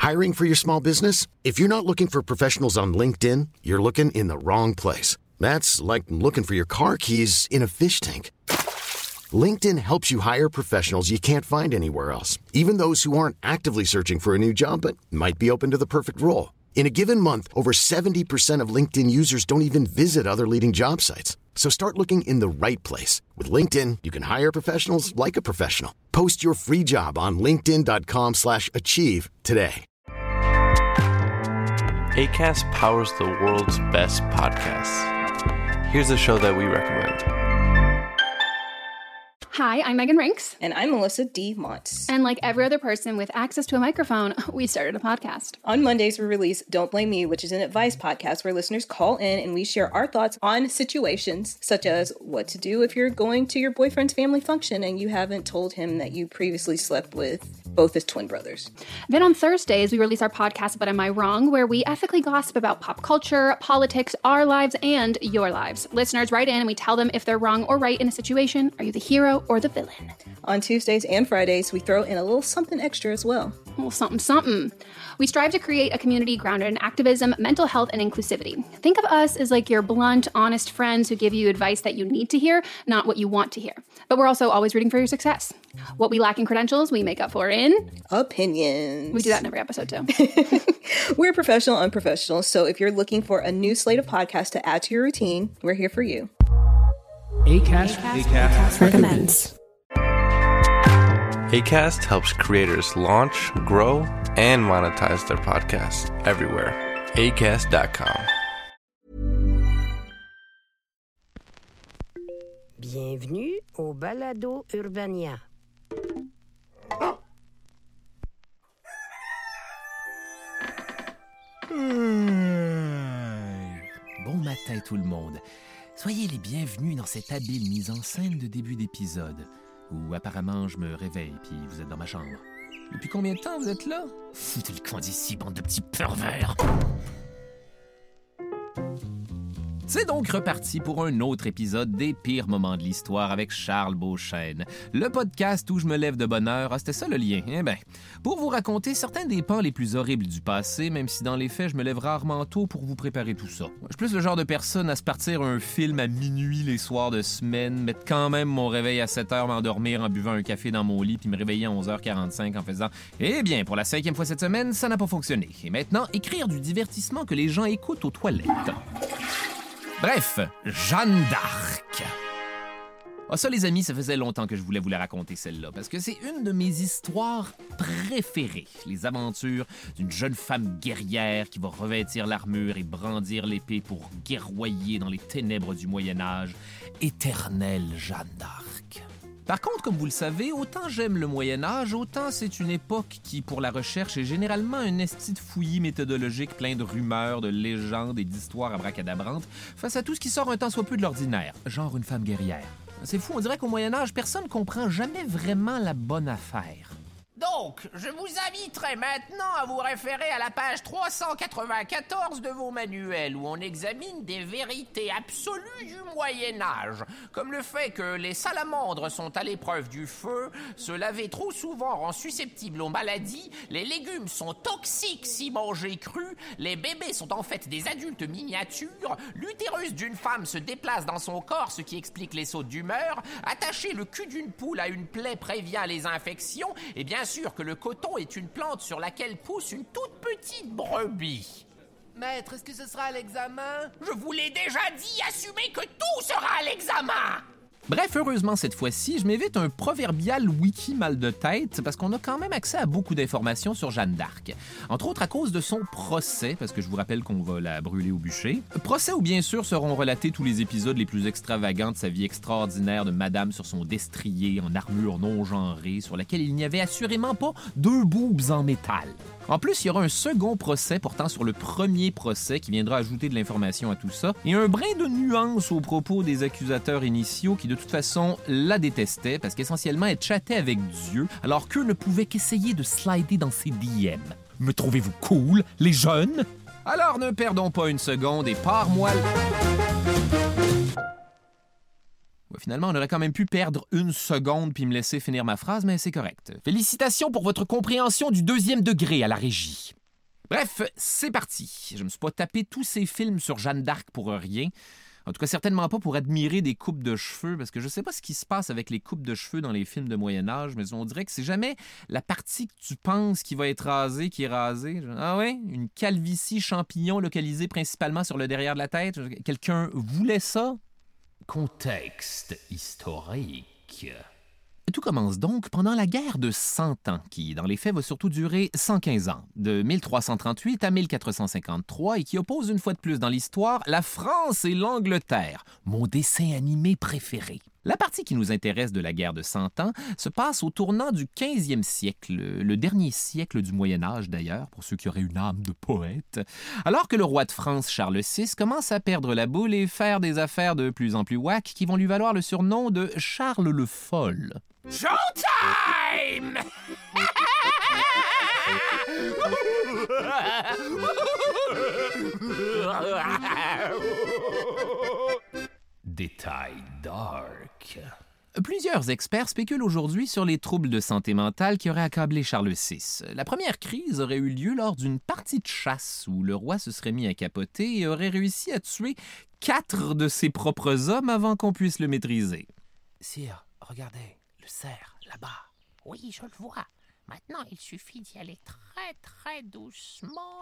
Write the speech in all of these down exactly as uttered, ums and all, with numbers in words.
Hiring for your small business? If you're not looking for professionals on LinkedIn, you're looking in the wrong place. That's like looking for your car keys in a fish tank. LinkedIn helps you hire professionals you can't find anywhere else, even those who aren't actively searching for a new job but might be open to the perfect role. In a given month, over seventy percent of LinkedIn users don't even visit other leading job sites. So start looking in the right place. With LinkedIn, you can hire professionals like a professional. Post your free job on linkedin.com slash achieve today. Acast powers the world's best podcasts. Here's a show that we recommend. Hi, I'm Megan Rinks. And I'm Melissa D. Montz. And like every other person with access to a microphone, we started a podcast. On Mondays, we release Don't Blame Me, which is an advice podcast where listeners call in and we share our thoughts on situations such as what to do if you're going to your boyfriend's family function and you haven't told him that you previously slept with both his twin brothers. Then on Thursdays, we release our podcast, But Am I Wrong?, where we ethically gossip about pop culture, politics, our lives, and your lives. Listeners write in and we tell them if they're wrong or right in a situation. Are you the hero or the villain? On Tuesdays and Fridays, we throw in a little something extra as well. A little something, something. We strive to create a community grounded in activism, mental health, and inclusivity. Think of us as like your blunt, honest friends who give you advice that you need to hear, not what you want to hear. But we're also always rooting for your success. What we lack in credentials, we make up for in... opinions. We do that in every episode, too. We're professional unprofessional, so if you're looking for a new slate of podcasts to add to your routine, we're here for you. Acast, Acast, Acast recommends. Acast helps creators launch, grow, and monetize their podcasts everywhere. acast dot com. Bienvenue au Balado Urbania. Bon matin tout le monde. Soyez les bienvenus dans cette habile mise en scène de début d'épisode, où apparemment je me réveille puis vous êtes dans ma chambre. Depuis combien de temps vous êtes là? Foutez le camp d'ici, bande de petits pervers! C'est donc reparti pour un autre épisode des pires moments de l'histoire avec Charles Beauchesne. Le podcast où je me lève de bonne heure. Ah, c'était ça le lien. Eh bien, pour vous raconter certains des pans les plus horribles du passé, même si dans les faits, je me lève rarement tôt pour vous préparer tout ça. Je suis plus le genre de personne à se partir un film à minuit les soirs de semaine, mettre quand même mon réveil à sept heures, m'endormir en buvant un café dans mon lit puis me réveiller à onze heures quarante-cinq en faisant « Eh bien, pour la cinquième fois cette semaine, ça n'a pas fonctionné. Et maintenant, écrire du divertissement que les gens écoutent aux toilettes. » Bref, Jeanne d'Arc. Ah, ça, les amis, ça faisait longtemps que je voulais vous la raconter, celle-là, parce que c'est une de mes histoires préférées. Les aventures d'une jeune femme guerrière qui va revêtir l'armure et brandir l'épée pour guerroyer dans les ténèbres du Moyen-Âge. Éternelle Jeanne d'Arc. Par contre, comme vous le savez, autant j'aime le Moyen-Âge, autant c'est une époque qui, pour la recherche, est généralement un esti de fouillis méthodologique plein de rumeurs, de légendes et d'histoires abracadabrantes face à tout ce qui sort un tant soit peu de l'ordinaire, genre une femme guerrière. C'est fou, on dirait qu'au Moyen-Âge, personne ne comprend jamais vraiment la bonne affaire. Donc, je vous inviterai maintenant à vous référer à la page trois cent quatre-vingt-quatorze de vos manuels où on examine des vérités absolues du Moyen-Âge, comme le fait que les salamandres sont à l'épreuve du feu, se laver trop souvent rend susceptible aux maladies, les légumes sont toxiques si mangés crus, les bébés sont en fait des adultes miniatures, l'utérus d'une femme se déplace dans son corps, ce qui explique les sautes d'humeur, attacher le cul d'une poule à une plaie prévient les infections, et bien sûr que le coton est une plante sur laquelle pousse une toute petite brebis. Maître, est-ce que ce sera à l'examen? Je vous l'ai déjà dit, assumez que tout sera à l'examen! Bref, heureusement, cette fois-ci, je m'évite un proverbial wiki mal de tête parce qu'on a quand même accès à beaucoup d'informations sur Jeanne d'Arc. Entre autres à cause de son procès, parce que je vous rappelle qu'on va la brûler au bûcher. Procès où, bien sûr, seront relatés tous les épisodes les plus extravagants de sa vie extraordinaire de madame sur son destrier en armure non genrée, sur laquelle il n'y avait assurément pas deux boobs en métal. En plus, il y aura un second procès portant sur le premier procès qui viendra ajouter de l'information à tout ça, et un brin de nuance aux propos des accusateurs initiaux qui, de toute façon, la détestaient parce qu'essentiellement, elle chattait avec Dieu, alors qu'eux ne pouvaient qu'essayer de slider dans ses D M. Me trouvez-vous cool, les jeunes? Alors ne perdons pas une seconde et pars-moi... Ouais, finalement, on aurait quand même pu perdre une seconde puis me laisser finir ma phrase, mais c'est correct. Félicitations pour votre compréhension du deuxième degré à la régie. Bref, c'est parti. Je me suis pas tapé tous ces films sur Jeanne d'Arc pour rien. En tout cas, certainement pas pour admirer des coupes de cheveux, parce que je sais pas ce qui se passe avec les coupes de cheveux dans les films de Moyen-Âge, mais on dirait que c'est jamais la partie que tu penses qui va être rasée qui est rasée. Ah ouais? Une calvitie champignon localisée principalement sur le derrière de la tête? Quelqu'un voulait ça? Contexte historique. Tout commence donc pendant la guerre de Cent Ans, qui, dans les faits, va surtout durer cent quinze ans, de mille trois cent trente-huit à mille quatre cent cinquante-trois, et qui oppose une fois de plus dans l'histoire la France et l'Angleterre, mon dessin animé préféré. La partie qui nous intéresse de la guerre de Cent Ans se passe au tournant du quinzième siècle, le dernier siècle du Moyen Âge d'ailleurs, pour ceux qui auraient une âme de poète, alors que le roi de France, Charles six, commence à perdre la boule et faire des affaires de plus en plus whack qui vont lui valoir le surnom de Charles le Fol. Showtime! Détail dark. Plusieurs experts spéculent aujourd'hui sur les troubles de santé mentale qui auraient accablé Charles six. La première crise aurait eu lieu lors d'une partie de chasse où le roi se serait mis à capoter et aurait réussi à tuer quatre de ses propres hommes avant qu'on puisse le maîtriser. Sire, regardez, le cerf, là-bas. Oui, je le vois. Maintenant, il suffit d'y aller très, très doucement.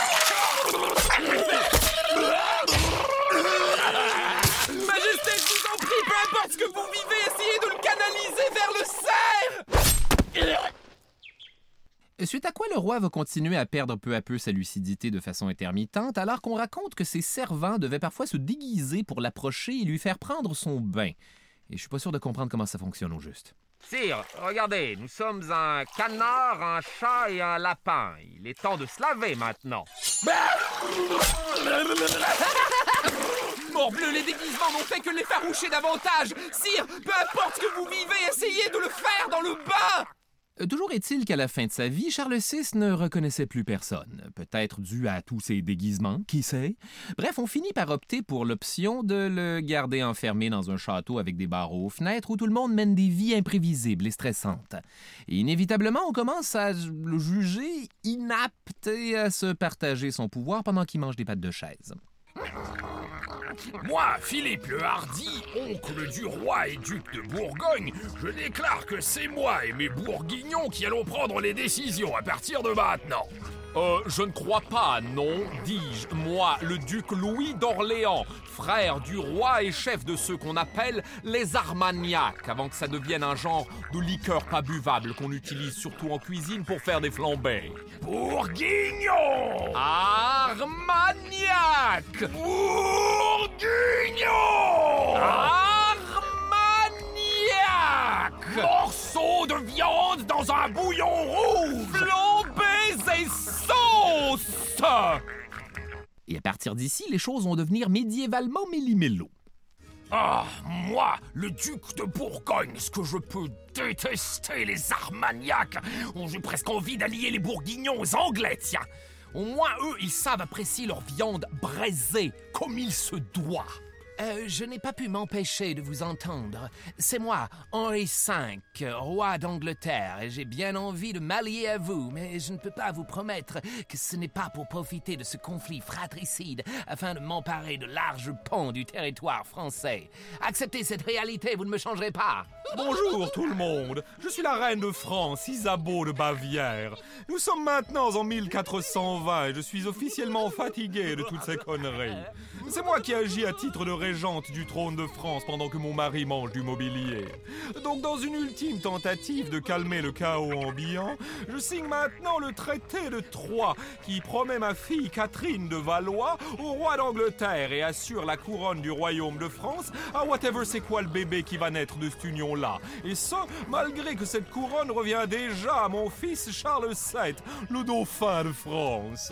Majesté, je vous en prie, peu importe ce que vous vivez, essayez de le canaliser vers le cerf! Suite à quoi le roi va continuer à perdre peu à peu sa lucidité de façon intermittente, alors qu'on raconte que ses servants devaient parfois se déguiser pour l'approcher et lui faire prendre son bain. Et je suis pas sûr de comprendre comment ça fonctionne au juste. Sire, regardez, nous sommes un canard, un chat et un lapin. Il est temps de se laver maintenant. Morbleu, les déguisements n'ont fait que l'effaroucher davantage. Sire, peu importe ce que vous vivez, essayez de le faire dans le bain! Toujours est-il qu'à la fin de sa vie, Charles six ne reconnaissait plus personne. Peut-être dû à tous ses déguisements, qui sait? Bref, on finit par opter pour l'option de le garder enfermé dans un château avec des barreaux aux fenêtres où tout le monde mène des vies imprévisibles et stressantes. Et inévitablement, on commence à le juger inapte et à se partager son pouvoir pendant qu'il mange des pâtes de chaise. Moi, Philippe le Hardi, oncle du roi et duc de Bourgogne, je déclare que c'est moi et mes bourguignons qui allons prendre les décisions à partir de maintenant. Euh, je ne crois pas, non, dis-je, moi, le duc Louis d'Orléans, frère du roi et chef de ceux qu'on appelle les Armagnacs, avant que ça devienne un genre de liqueur pas buvable qu'on utilise surtout en cuisine pour faire des flambés. Bourguignon! Armagnac! Bourguignon! Armagnac! Morceau de viande dans un bouillon rouge! Flambés et sauce! Et à partir d'ici, les choses vont devenir médiévalement méli-mélo. Ah, moi, le duc de Bourgogne, ce que je peux détester les Armagnacs. Oh, j'ai presque envie d'allier les Bourguignons aux Anglais, tiens. Au moins, eux, ils savent apprécier leur viande braisée, comme il se doit. Euh, je n'ai pas pu m'empêcher de vous entendre. C'est moi, Henri cinq, roi d'Angleterre, et j'ai bien envie de m'allier à vous, mais je ne peux pas vous promettre que ce n'est pas pour profiter de ce conflit fratricide afin de m'emparer de larges pans du territoire français. Acceptez cette réalité, vous ne me changerez pas. Bonjour tout le monde, je suis la reine de France, Isabeau de Bavière. Nous sommes maintenant en mille quatre cent vingt et je suis officiellement fatigué de toutes ces conneries. C'est moi qui agis à titre de régente du trône de France pendant que mon mari mange du mobilier. Donc dans une ultime tentative de calmer le chaos ambiant, je signe maintenant le traité de Troyes qui promet ma fille Catherine de Valois au roi d'Angleterre et assure la couronne du royaume de France à whatever c'est quoi le bébé qui va naître de cette union-là. Et ça, malgré que cette couronne revient déjà à mon fils Charles sept, le dauphin de France.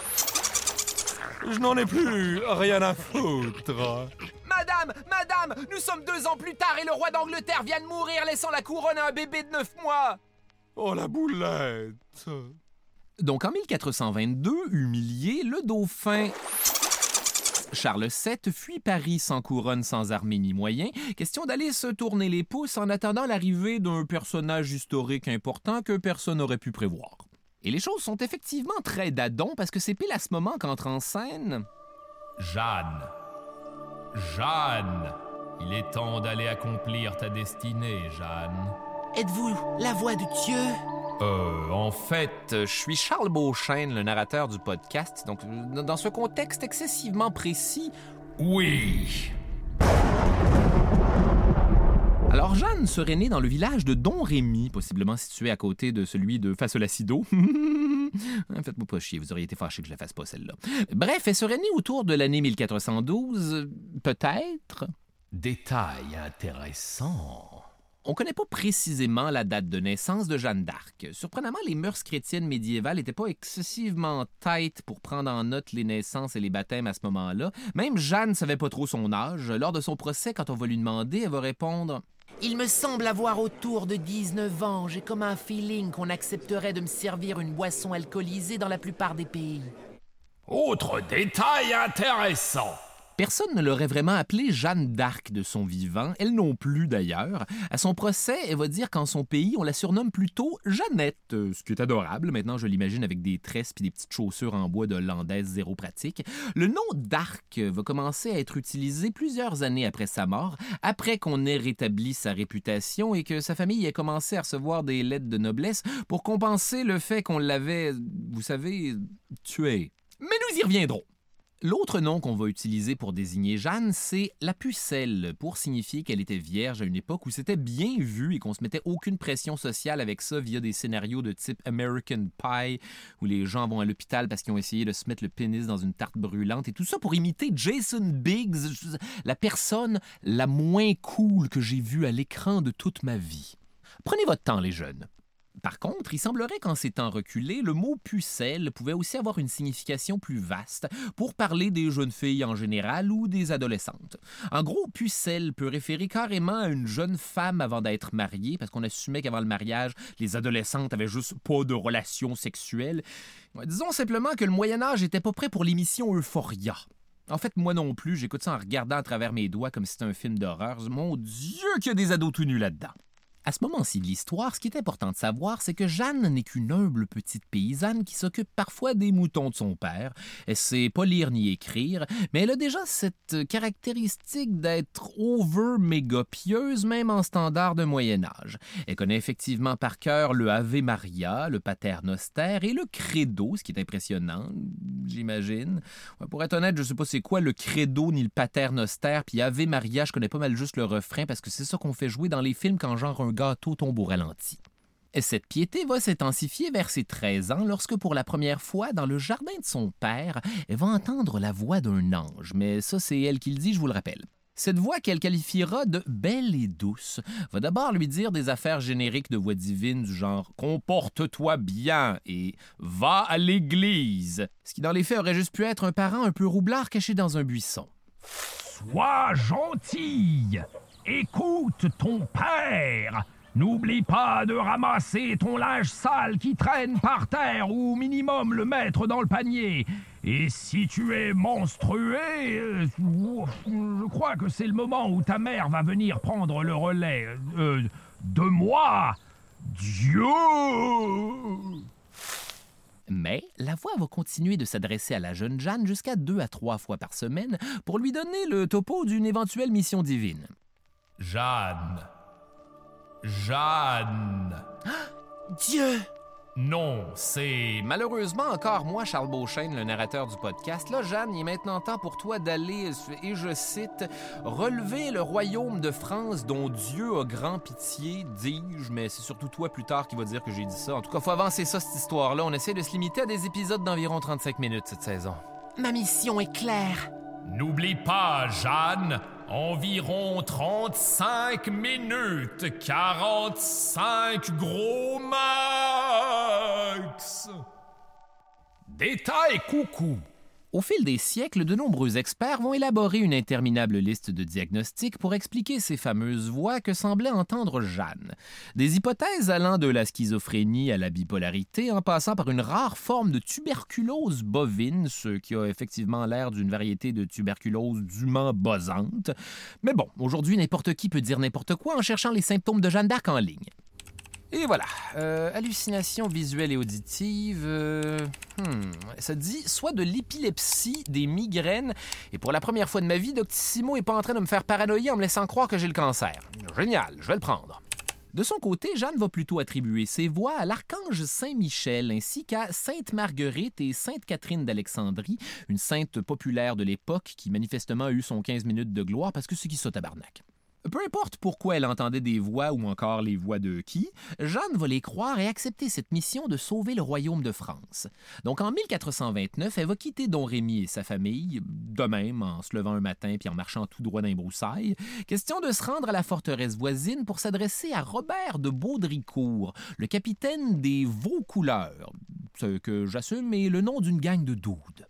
Je n'en ai plus rien à foutre. Madame, madame, nous sommes deux ans plus tard et le roi d'Angleterre vient de mourir laissant la couronne à un bébé de neuf mois. Oh, la boulette. Donc en mille quatre cent vingt-deux, humilié, le dauphin Charles sept fuit Paris sans couronne, sans armée ni moyens. Question d'aller se tourner les pouces en attendant l'arrivée d'un personnage historique important que personne n'aurait pu prévoir. Et les choses sont effectivement très dadon parce que c'est pile à ce moment qu'entre en scène... Jeanne. Jeanne. Il est temps d'aller accomplir ta destinée, Jeanne. Êtes-vous la voix de Dieu? Euh, en fait, je suis Charles Beauchesne, le narrateur du podcast. Donc, dans ce contexte excessivement précis... Oui. Alors, Jeanne serait née dans le village de Domrémy, possiblement situé à côté de celui de Fasolacido. Faites-moi pas chier, vous auriez été fâché que je la fasse pas, celle-là. Bref, elle serait née autour de l'année mille quatre cent douze, peut-être. Détail intéressant. On ne connaît pas précisément la date de naissance de Jeanne d'Arc. Surprenamment, les mœurs chrétiennes médiévales n'étaient pas excessivement tight pour prendre en note les naissances et les baptêmes à ce moment-là. Même Jeanne ne savait pas trop son âge. Lors de son procès, quand on va lui demander, elle va répondre « Il me semble avoir autour de dix-neuf ans. J'ai comme un feeling qu'on accepterait de me servir une boisson alcoolisée dans la plupart des pays. » Autre détail intéressant. Personne ne l'aurait vraiment appelée Jeanne d'Arc de son vivant, elle non plus d'ailleurs. À son procès, elle va dire qu'en son pays, on la surnomme plutôt Jeannette, ce qui est adorable. Maintenant, je l'imagine avec des tresses et des petites chaussures en bois de hollandaise zéro pratique. Le nom d'Arc va commencer à être utilisé plusieurs années après sa mort, après qu'on ait rétabli sa réputation et que sa famille ait commencé à recevoir des lettres de noblesse pour compenser le fait qu'on l'avait, vous savez, tué. Mais nous y reviendrons. L'autre nom qu'on va utiliser pour désigner Jeanne, c'est la pucelle, pour signifier qu'elle était vierge à une époque où c'était bien vu et qu'on se mettait aucune pression sociale avec ça via des scénarios de type American Pie, où les gens vont à l'hôpital parce qu'ils ont essayé de se mettre le pénis dans une tarte brûlante, et tout ça pour imiter Jason Biggs, la personne la moins cool que j'ai vue à l'écran de toute ma vie. Prenez votre temps, les jeunes. Par contre, il semblerait qu'en ces temps reculés, le mot « pucelle » pouvait aussi avoir une signification plus vaste pour parler des jeunes filles en général ou des adolescentes. En gros, pucelle peut référer carrément à une jeune femme avant d'être mariée, parce qu'on assumait qu'avant le mariage, les adolescentes avaient juste pas de relations sexuelles. Disons simplement que le Moyen-Âge était pas prêt pour l'émission Euphoria. En fait, moi non plus, j'écoute ça en regardant à travers mes doigts comme si c'était un film d'horreur. Mon Dieu qu'il y a des ados tout nus là-dedans! À ce moment-ci de l'histoire, ce qui est important de savoir, c'est que Jeanne n'est qu'une humble petite paysanne qui s'occupe parfois des moutons de son père. Elle sait pas lire ni écrire, mais elle a déjà cette caractéristique d'être over méga pieuse, même en standard de Moyen-Âge. Elle connaît effectivement par cœur le Ave Maria, le Pater Noster et le Credo, ce qui est impressionnant, j'imagine. Pour être honnête, je sais pas c'est quoi le Credo ni le Pater Noster, puis Ave Maria, je connais pas mal juste le refrain parce que c'est ça qu'on fait jouer dans les films quand genre un gâteau tombe au ralenti. Cette piété va s'intensifier vers ses treize ans lorsque, pour la première fois, dans le jardin de son père, elle va entendre la voix d'un ange. Mais ça, c'est elle qui le dit, je vous le rappelle. Cette voix qu'elle qualifiera de « belle et douce » va d'abord lui dire des affaires génériques de voix divine du genre « comporte-toi bien » et « va à l'église », ce qui dans les faits aurait juste pu être un parent un peu roublard caché dans un buisson. « Sois gentille ! Écoute ton père! N'oublie pas de ramasser ton linge sale qui traîne par terre ou au minimum le mettre dans le panier. Et si tu es menstrué, euh, je crois que c'est le moment où ta mère va venir prendre le relais euh, de moi. Dieu! » Mais la voix va continuer de s'adresser à la jeune Jeanne jusqu'à deux à trois fois par semaine pour lui donner le topo d'une éventuelle mission divine. Jeanne. Jeanne. Dieu. Non, c'est... Malheureusement, encore moi, Charles Beauchesne, le narrateur du podcast. Là, Jeanne, il est maintenant temps pour toi d'aller, et je cite, « relever le royaume de France dont Dieu a grand pitié, dis-je, mais c'est surtout toi plus tard qui va dire que j'ai dit ça. En tout cas, faut avancer ça, cette histoire-là. On essaie de se limiter à des épisodes d'environ trente-cinq minutes cette saison. » Ma mission est claire. N'oublie pas, Jeanne, environ trente-cinq minutes, quarante-cinq gros max. Détail coucou. Au fil des siècles, de nombreux experts vont élaborer une interminable liste de diagnostics pour expliquer ces fameuses voix que semblait entendre Jeanne. Des hypothèses allant de la schizophrénie à la bipolarité, en passant par une rare forme de tuberculose bovine, ce qui a effectivement l'air d'une variété de tuberculose dûment bosante. Mais bon, aujourd'hui, n'importe qui peut dire n'importe quoi en cherchant les symptômes de Jeanne d'Arc en ligne. Et voilà, euh, hallucinations visuelles et auditives, euh, hmm, ça dit soit de l'épilepsie, des migraines, et pour la première fois de ma vie, Doctissimo est pas en train de me faire paranoïer en me laissant croire que j'ai le cancer. Génial, je vais le prendre. De son côté, Jeanne va plutôt attribuer ses voix à l'archange Saint-Michel ainsi qu'à Sainte Marguerite et Sainte Catherine d'Alexandrie, une sainte populaire de l'époque qui manifestement a eu son quinze minutes de gloire parce que c'est qui ça tabarnak. Peu importe pourquoi elle entendait des voix ou encore les voix de qui, Jeanne va les croire et accepter cette mission de sauver le royaume de France. Donc en mille quatre cent vingt-neuf, elle va quitter Don Rémy et sa famille, de même en se levant un matin puis en marchant tout droit dans les broussailles, question de se rendre à la forteresse voisine pour s'adresser à Robert de Baudricourt, le capitaine des Vaucouleurs, ce que j'assume est le nom d'une gang de doudes.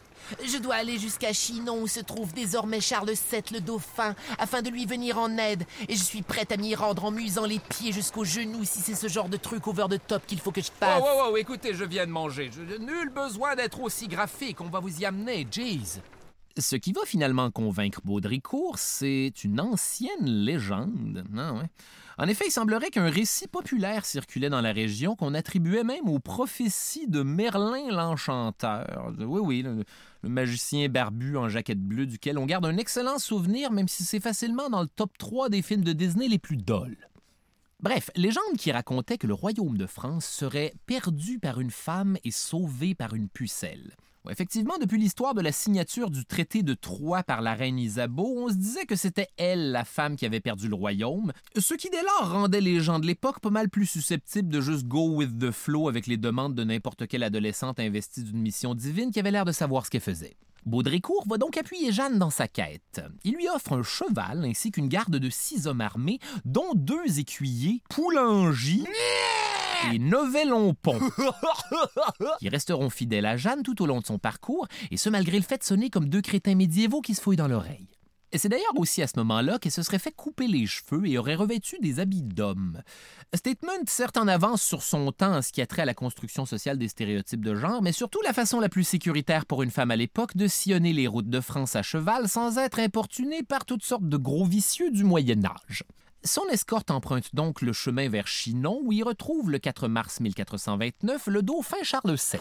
Je dois aller jusqu'à Chinon où se trouve désormais Charles sept, le dauphin, afin de lui venir en aide. Et je suis prête à m'y rendre en musant les pieds jusqu'aux genoux si c'est ce genre de truc over the top qu'il faut que je fasse. Oh, oh, oh, écoutez, je viens de manger. Je, nul besoin d'être aussi graphique, on va vous y amener, jeez. Ce qui va finalement convaincre Baudricourt, c'est une ancienne légende. Ah ouais. En effet, il semblerait qu'un récit populaire circulait dans la région qu'on attribuait même aux prophéties de Merlin l'Enchanteur. Oui, oui, le, le magicien barbu en jaquette bleue duquel on garde un excellent souvenir, même si c'est facilement dans le top trois des films de Disney les plus dole. Bref, légende qui racontait que le royaume de France serait perdu par une femme et sauvé par une pucelle. Effectivement, depuis l'histoire de la signature du traité de Troyes par la reine Isabeau, on se disait que c'était elle, la femme, qui avait perdu le royaume, ce qui dès lors rendait les gens de l'époque pas mal plus susceptibles de juste go with the flow avec les demandes de n'importe quelle adolescente investie d'une mission divine qui avait l'air de savoir ce qu'elle faisait. Baudricourt va donc appuyer Jeanne dans sa quête. Il lui offre un cheval ainsi qu'une garde de six hommes armés, dont deux écuyers, Poulangy et Neuvellonpont, qui resteront fidèles à Jeanne tout au long de son parcours, et ce malgré le fait de sonner comme deux crétins médiévaux qui se fouillent dans l'oreille. Et c'est d'ailleurs aussi à ce moment-là qu'elle se serait fait couper les cheveux et aurait revêtu des habits d'homme. Statement certes en avance sur son temps en ce qui a trait à la construction sociale des stéréotypes de genre, mais surtout la façon la plus sécuritaire pour une femme à l'époque de sillonner les routes de France à cheval sans être importunée par toutes sortes de gros vicieux du Moyen-Âge. Son escorte emprunte donc le chemin vers Chinon, où il retrouve le quatre mars mille quatre cent vingt-neuf le dauphin Charles sept.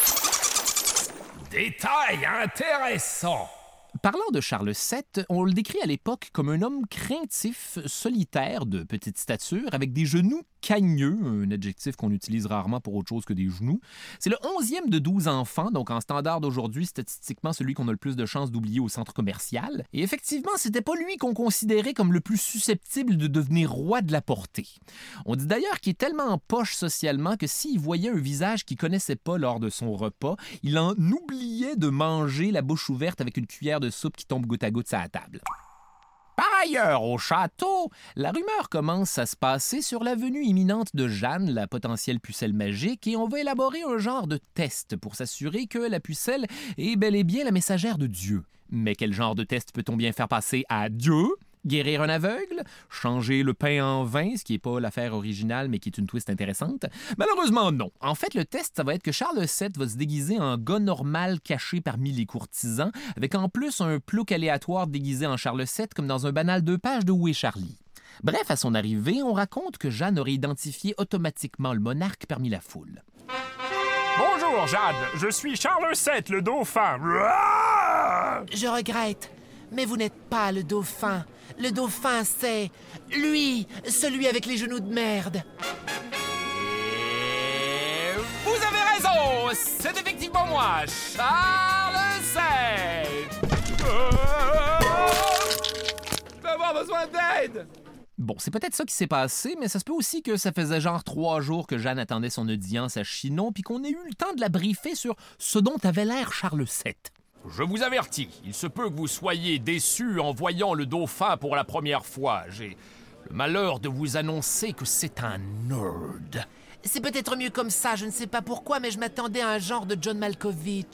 Détail intéressant! Parlant de Charles sept, on le décrit à l'époque comme un homme craintif, solitaire, de petite stature, avec des genoux cagneux, un adjectif qu'on utilise rarement pour autre chose que des genoux. C'est le onzième de douze enfants, donc en standard d'aujourd'hui, statistiquement celui qu'on a le plus de chances d'oublier au centre commercial. Et effectivement, c'était pas lui qu'on considérait comme le plus susceptible de devenir roi de la portée. On dit d'ailleurs qu'il est tellement en poche socialement que s'il voyait un visage qu'il connaissait pas lors de son repas, il en oubliait de manger la bouche ouverte avec une cuillère de soupe qui tombe goutte à goutte sur la table. Par ailleurs, au château, la rumeur commence à se passer sur la venue imminente de Jeanne, la potentielle pucelle magique, et on va élaborer un genre de test pour s'assurer que la pucelle est bel et bien la messagère de Dieu. Mais quel genre de test peut-on bien faire passer à Dieu? Guérir un aveugle? Changer le pain en vin, ce qui n'est pas l'affaire originale, mais qui est une twist intéressante? Malheureusement, non. En fait, le test, ça va être que Charles sept va se déguiser en gars normal caché parmi les courtisans, avec en plus un plouc aléatoire déguisé en Charles sept, comme dans un banal deux pages de Où est Charlie? Bref, à son arrivée, on raconte que Jeanne aurait identifié automatiquement le monarque parmi la foule. Bonjour, Jeanne. Je suis Charles sept, le dauphin. Je regrette, mais vous n'êtes pas le dauphin. Le dauphin, c'est lui, celui avec les genoux de merde. Et vous avez raison, c'est effectivement moi, Charles sept. Je vais avoir besoin d'aide. Bon, c'est peut-être ça qui s'est passé, mais ça se peut aussi que ça faisait genre trois jours que Jeanne attendait son audience à Chinon, puis qu'on ait eu le temps de la briefer sur ce dont avait l'air Charles sept. Je vous avertis, il se peut que vous soyez déçus en voyant le dauphin pour la première fois. J'ai le malheur de vous annoncer que c'est un nerd. C'est peut-être mieux comme ça, je ne sais pas pourquoi, mais je m'attendais à un genre de John Malkovich.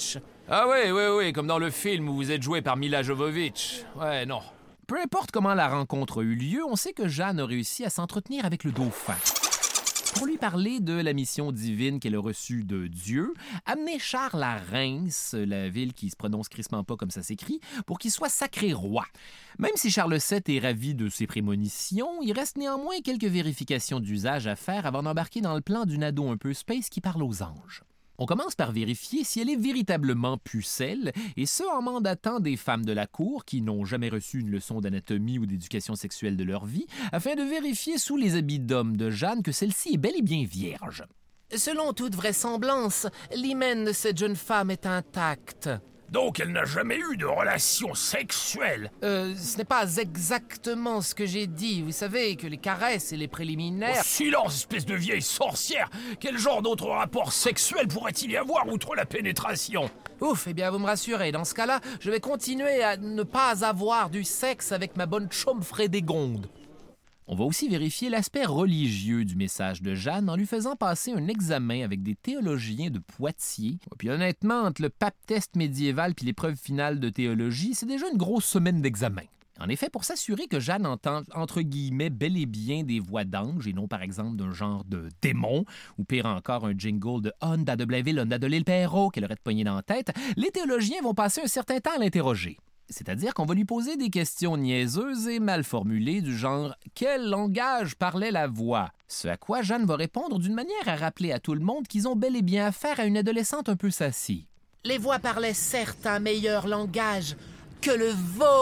Ah oui, oui, oui, comme dans le film où vous êtes joué par Mila Jovovich. Ouais, non. Peu importe comment la rencontre a eu lieu, on sait que Jeanne a réussi à s'entretenir avec le dauphin. Pour lui parler de la mission divine qu'elle a reçue de Dieu, amener Charles à Reims, la ville qui se prononce crissement pas comme ça s'écrit, pour qu'il soit sacré roi. Même si Charles sept est ravi de ses prémonitions, il reste néanmoins quelques vérifications d'usage à faire avant d'embarquer dans le plan d'une ado un peu space qui parle aux anges. On commence par vérifier si elle est véritablement pucelle, et ce en mandatant des femmes de la cour qui n'ont jamais reçu une leçon d'anatomie ou d'éducation sexuelle de leur vie, afin de vérifier sous les habits d'homme de Jeanne que celle-ci est bel et bien vierge. Selon toute vraisemblance, l'hymen de cette jeune femme est intact. Donc elle n'a jamais eu de relation sexuelle. Euh, ce n'est pas exactement ce que j'ai dit. Vous savez que les caresses et les préliminaires... Oh, silence, espèce de vieille sorcière! Quel genre d'autre rapport sexuel pourrait-il y avoir outre la pénétration? Ouf, eh bien vous me rassurez. Dans ce cas-là, je vais continuer à ne pas avoir du sexe avec ma bonne chaume Frédégonde. On va aussi vérifier l'aspect religieux du message de Jeanne en lui faisant passer un examen avec des théologiens de Poitiers. Puis honnêtement, entre le pape test médiéval puis l'épreuve finale de théologie, c'est déjà une grosse semaine d'examen. En effet, pour s'assurer que Jeanne entend, entre guillemets, bel et bien des voix d'ange et non, par exemple, d'un genre de démon, ou pire encore, un jingle de « Honda de Blainville, Honda de l'île Perrault » qu'elle aurait de pogné dans la tête, les théologiens vont passer un certain temps à l'interroger. C'est-à-dire qu'on va lui poser des questions niaiseuses et mal formulées du genre « Quel langage parlait la voix ?» Ce à quoi Jeanne va répondre d'une manière à rappeler à tout le monde qu'ils ont bel et bien affaire à une adolescente un peu sassy. « Les voix parlaient certes un meilleur langage que le vôtre. »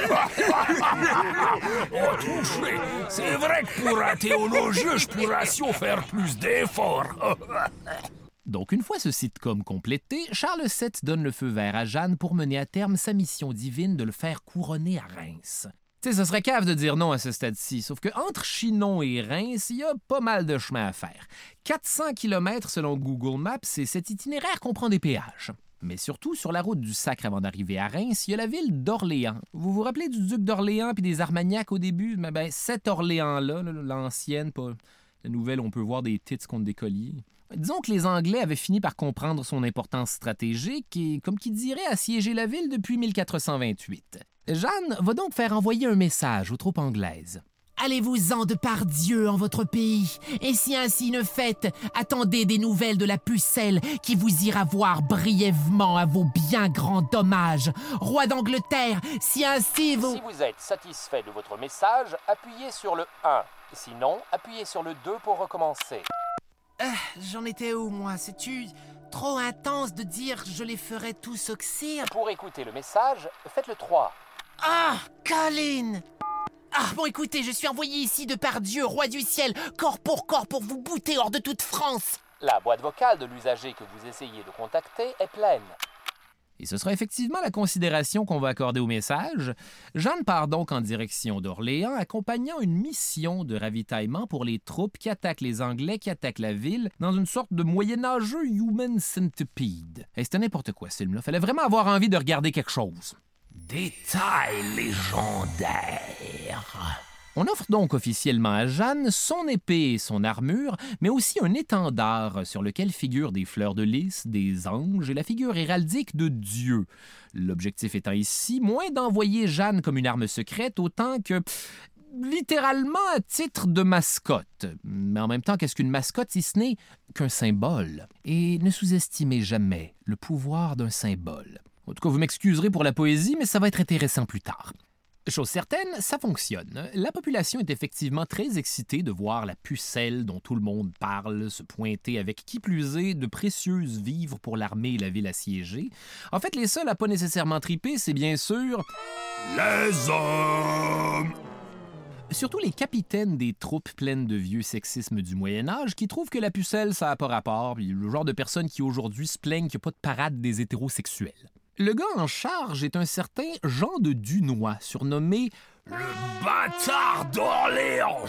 Oh, touché! C'est vrai que pour un théologien, je pourrais aussi faire plus d'efforts. Donc, une fois ce sitcom complété, Charles sept donne le feu vert à Jeanne pour mener à terme sa mission divine de le faire couronner à Reims. Tu sais, ce serait cave de dire non à ce stade-ci, sauf que entre Chinon et Reims, il y a pas mal de chemin à faire. quatre cents kilomètres selon Google Maps, et cet itinéraire comprend des péages. Mais surtout, sur la route du Sacre avant d'arriver à Reims, il y a la ville d'Orléans. Vous vous rappelez du duc d'Orléans puis des Armagnacs au début? Ben, ben cette Orléans-là, l'ancienne, pas la nouvelle, on peut voir des tits contre des colliers. Disons que les Anglais avaient fini par comprendre son importance stratégique et, comme qui dirait, assiéger la ville depuis mille quatre cent vingt-huit. Jeanne va donc faire envoyer un message aux troupes anglaises. Allez-vous-en de par Dieu en votre pays, et si ainsi ne faites, attendez des nouvelles de la pucelle qui vous ira voir brièvement à vos bien grands dommages. Roi d'Angleterre, si ainsi vous... Si vous êtes satisfait de votre message, appuyez sur le un. Sinon, appuyez sur le deux pour recommencer. Euh, j'en étais où, moi? C'est-tu trop intense de dire je les ferai tous oxyre? Pour écouter le message, faites le trois. Ah, Colin! Ah, bon, écoutez, je suis envoyé ici de par Dieu, roi du ciel, corps pour corps, pour vous bouter hors de toute France. La boîte vocale de l'usager que vous essayez de contacter est pleine. Et ce sera effectivement la considération qu'on va accorder au message. Jeanne part donc en direction d'Orléans, accompagnant une mission de ravitaillement pour les troupes qui attaquent les Anglais, qui attaquent la ville, dans une sorte de moyenâgeux human centipede. Et c'était n'importe quoi, ce film-là. Fallait vraiment avoir envie de regarder quelque chose. Détail légendaire. On offre donc officiellement à Jeanne son épée et son armure, mais aussi un étendard sur lequel figurent des fleurs de lys, des anges et la figure héraldique de Dieu. L'objectif étant ici moins d'envoyer Jeanne comme une arme secrète, autant que littéralement à titre de mascotte. Mais en même temps, qu'est-ce qu'une mascotte si ce n'est qu'un symbole? Et ne sous-estimez jamais le pouvoir d'un symbole. En tout cas, vous m'excuserez pour la poésie, mais ça va être intéressant plus tard. Chose certaine, ça fonctionne. La population est effectivement très excitée de voir la pucelle dont tout le monde parle se pointer avec qui plus est de précieuses vivres pour l'armée et la ville assiégée. En fait, les seuls à pas nécessairement triper, c'est bien sûr... les hommes! Surtout les capitaines des troupes pleines de vieux sexisme du Moyen-Âge qui trouvent que la pucelle, ça n'a pas rapport, puis le genre de personnes qui aujourd'hui se plaignent qu'il n'y a pas de parade des hétérosexuels. Le gars en charge est un certain Jean de Dunois, surnommé le bâtard d'Orléans.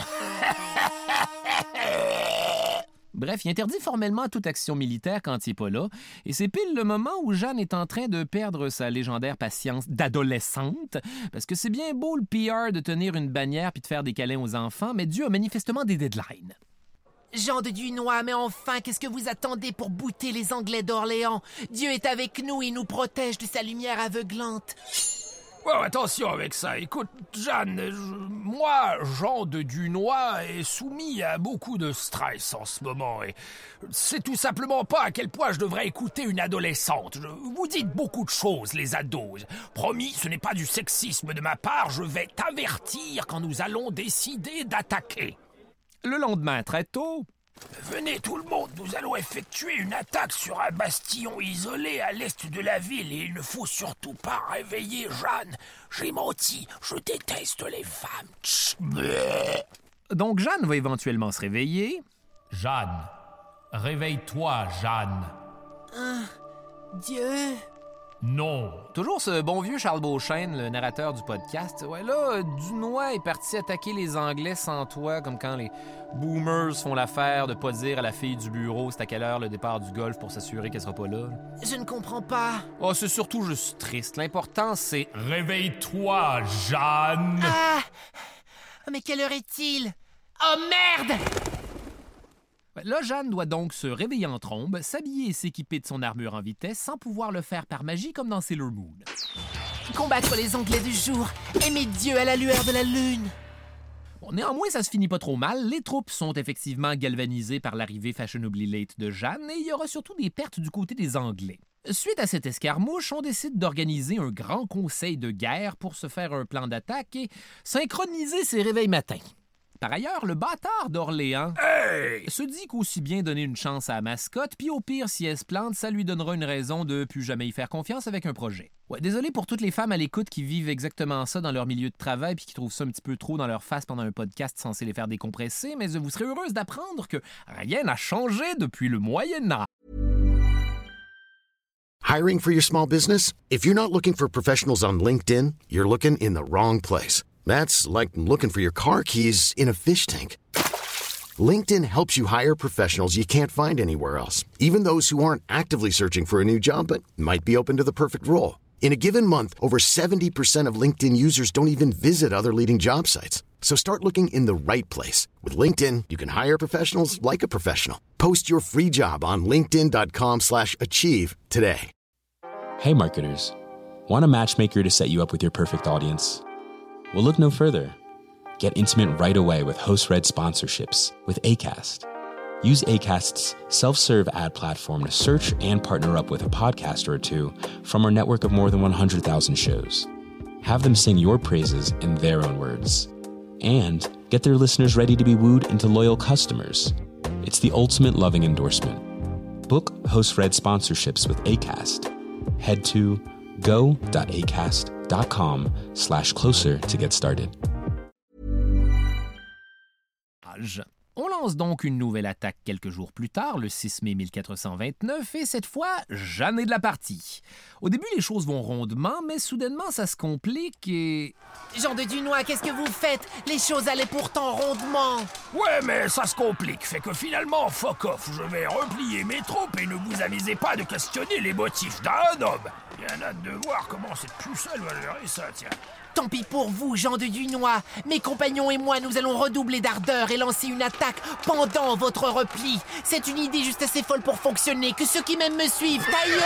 Bref, il interdit formellement toute action militaire quand il n'est pas là, et c'est pile le moment où Jeanne est en train de perdre sa légendaire patience d'adolescente, parce que c'est bien beau le P R de tenir une bannière puis de faire des câlins aux enfants, mais Dieu a manifestement des deadlines. Jean de Dunois, mais enfin, qu'est-ce que vous attendez pour bouter les Anglais d'Orléans? Dieu est avec nous, il nous protège de sa lumière aveuglante. Oh, attention avec ça. Écoute, Jeanne, je- moi, Jean de Dunois, est soumis à beaucoup de stress en ce moment. Et c'est tout simplement pas à quel point je devrais écouter une adolescente. Je- vous dites beaucoup de choses, les ados. Promis, ce n'est pas du sexisme de ma part. Je vais t'avertir quand nous allons décider d'attaquer. Le lendemain, très tôt... Venez tout le monde, nous allons effectuer une attaque sur un bastion isolé à l'est de la ville et il ne faut surtout pas réveiller Jeanne. J'ai menti, je déteste les femmes. Tch, bleh. Donc Jeanne va éventuellement se réveiller. Jeanne, réveille-toi, Jeanne. Ah, Dieu... Non. Toujours ce bon vieux Charles Beauchesne, le narrateur du podcast. Ouais, là, Dunois est parti attaquer les Anglais sans toi, comme quand les boomers font l'affaire de pas dire à la fille du bureau c'est à quelle heure le départ du golf pour s'assurer qu'elle sera pas là. Je ne comprends pas. Oh, c'est surtout juste triste. L'important, c'est... Réveille-toi, Jeanne. Ah! Mais quelle heure est-il? Oh merde! Là, Jeanne doit donc se réveiller en trombe, s'habiller et s'équiper de son armure en vitesse sans pouvoir le faire par magie comme dans Sailor Moon. Combattre les Anglais du jour, aimer Dieu à la lueur de la lune. Bon, néanmoins, ça se finit pas trop mal. Les troupes sont effectivement galvanisées par l'arrivée fashionably late de Jeanne et il y aura surtout des pertes du côté des Anglais. Suite à cette escarmouche, on décide d'organiser un grand conseil de guerre pour se faire un plan d'attaque et synchroniser ses réveils matins. Par ailleurs, le bâtard d'Orléans Hey! se dit qu'aussi bien donner une chance à la mascotte, puis au pire, si elle se plante, ça lui donnera une raison de plus jamais y faire confiance avec un projet. Ouais, désolé pour toutes les femmes à l'écoute qui vivent exactement ça dans leur milieu de travail puis qui trouvent ça un petit peu trop dans leur face pendant un podcast censé les faire décompresser, mais vous serez heureuse d'apprendre que rien n'a changé depuis le Moyen-Âge. Hiring for your small business? If you're not looking for professionals on LinkedIn, you're looking in the wrong place. That's like looking for your car keys in a fish tank. LinkedIn helps you hire professionals you can't find anywhere else, even those who aren't actively searching for a new job but might be open to the perfect role. In a given month, over seventy percent of LinkedIn users don't even visit other leading job sites. So start looking in the right place. With LinkedIn, you can hire professionals like a professional. Post your free job on linkedin.com slash achieve today. Hey marketers, want a matchmaker to set you up with your perfect audience? Well, look no further. Get intimate right away with host-read sponsorships with Acast. Use Acast's self-serve ad platform to search and partner up with a podcaster or two from our network of more than one hundred thousand shows. Have them sing your praises in their own words. And get their listeners ready to be wooed into loyal customers. It's the ultimate loving endorsement. Book host-read sponsorships with Acast. Head to go.acast.com slash closer to get started. On lance donc une nouvelle attaque quelques jours plus tard, le six mai mille quatre cent vingt-neuf, et cette fois, Jeanne est de la partie. Au début, les choses vont rondement, mais soudainement, ça se complique et... Jean de Dunois, qu'est-ce que vous faites? Les choses allaient pourtant rondement. Ouais, mais ça se complique. Fait que finalement, fuck off. Je vais replier mes troupes et ne vous amusez pas de questionner les motifs d'un homme. Bien hâte de voir comment cette pucelle va gérer ça, tiens. Tant pis pour vous, Jean de Dunois. Mes compagnons et moi, nous allons redoubler d'ardeur et lancer une attaque pendant votre repli. C'est une idée juste assez folle pour fonctionner. Que ceux qui m'aiment me suivent. Taillot!